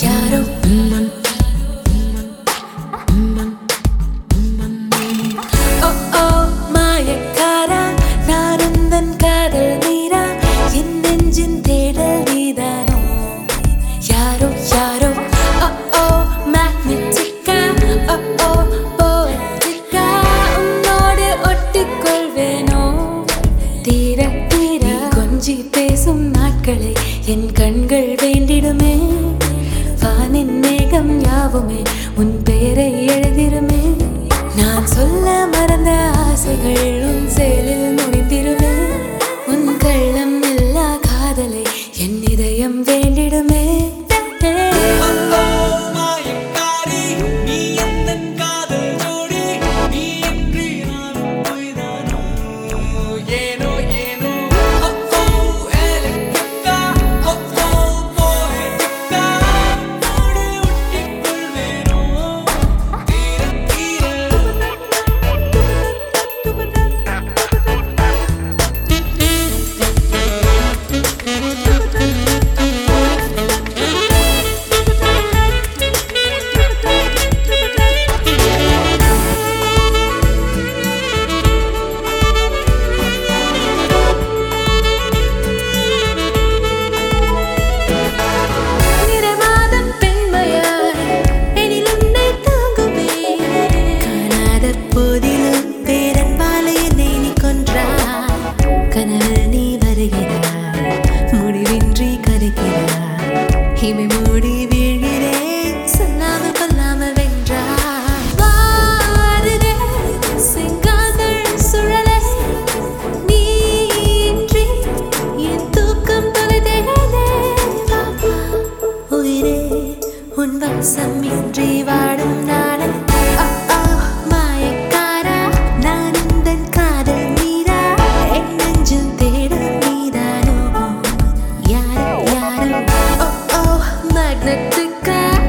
யாரோ ஓ ஓ மாயக்காரா நாருந்தன் காதல் நீரா என் நெஞ்சின் தேடல் நீதானோ யாரோ யாரோ ஓ ஓ மேக்னெட்டிக்கா ஓ ஓ போட்டிக்கா உன்னோடு ஒட்டிக்கொள்வேனோ தீர தீர கொஞ்சி பேசும் நாட்களை என் கண்கள் வேண்டிடுமே வானின் மேகம் யாவுமே உன் பெயரை எழுதிருமே நான் சொல்ல மறந்த ஆசைகள் உன் செயலில் முடிந்திருமே உன் கள்ளம் இல்லா காதலை என் இதயம் வேண்டிடுமே இமை மூடி வீழ்கிறேன் சொல்லாமல் கொல்லாமல் வென்றார் வாருதே செங்காந்தள் சுழலே நீ இன்றி என் தூக்கம் தொலைதேனே உயிரே உன் வசம் இன்றி வாடும் நாளே மாயக்காரா நான் உந்தன் காதல் நீரா என் நெஞ்சில் தேடும் நீதானோ யாரும் யாரும் magnetica